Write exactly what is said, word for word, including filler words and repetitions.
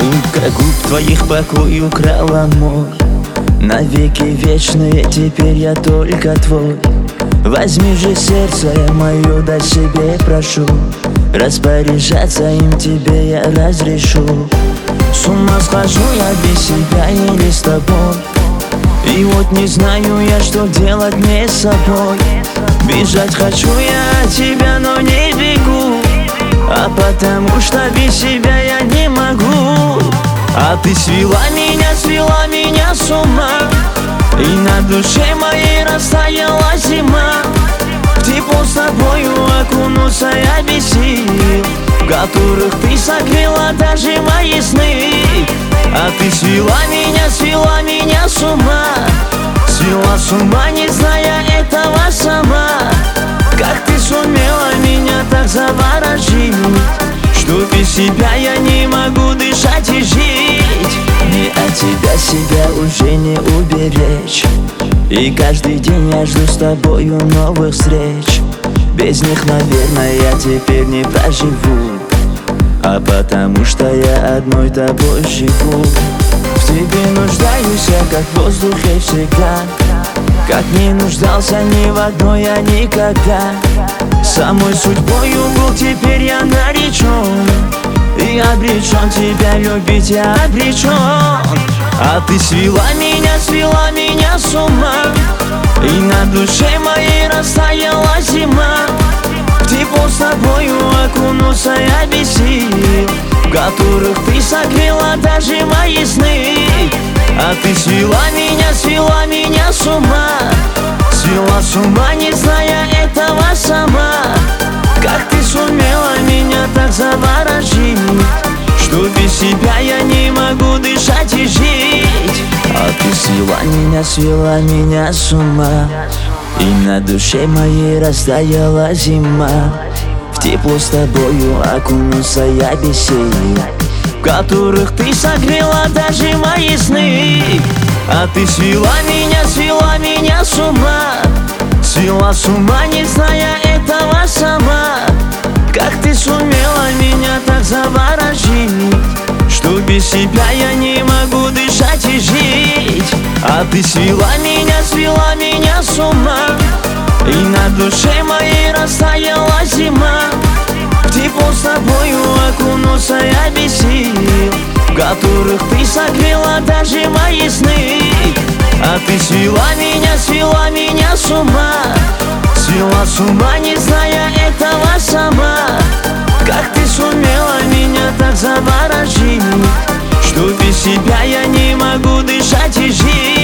Улыбка губ твоих покой украла мой. Навеки вечные, теперь я только твой. Возьми же сердце мое, дай себе прошу. Распоряжаться им тебе я разрешу. С ума схожу я без себя или с тобой. И вот не знаю я, что делать мне с собой. Бежать хочу я от тебя, но не бегу. А потому что без себя я не могу. А ты свела меня, свела меня с ума. И на душе моей растаяла зима. В тепло с тобою окунуться я без сил, в которых ты согрела даже мои сны. А ты свела меня, свела меня с ума. Свела с ума, не зная этого сама. Как ты сумела меня так заворожить, что без себя я не могу дышать и жить. Мне от тебя себя уже не уберечь. И каждый день я жду с тобою новых встреч. Без них, наверное, я теперь не проживу. А потому что я одной тобой живу. В тебе нуждаюсь я, как в воздухе всегда. Как не нуждался ни в одной я никогда. Самой судьбою был, теперь я наречен. И обречен тебя любить, я обречен. А ты свела меня, свела меня с ума. И на душе моей растаяла зима. В тепло с тобою окунуться я без сил, в которых ты согрела даже мои сны. А ты свела меня, свела меня с ума. Свела с ума, не зная этого сама. Как ты сумела меня так заворожить, что без себя я не могу дышать и жить. А ты свела меня, свела меня с ума. И на душе моей растаяла зима. В тепло с тобою окунулся я без сил, в которых ты согрела даже мои сны. А ты свела меня, свела меня с ума. Свела с ума, не зная этого сама. Как ты сумела меня так заворожить, что без себя я не могу дышать и жить. А ты свела меня, свела меня с ума. И на душе моей растаяла зима. В тепло с тобою окунулся я без сил, в которых ты согрела даже мои сны. А ты свела меня, свела меня с ума. Свела с ума, не зная этого сама. Как ты сумела меня так заворожить, что без себя я не могу дышать и жить.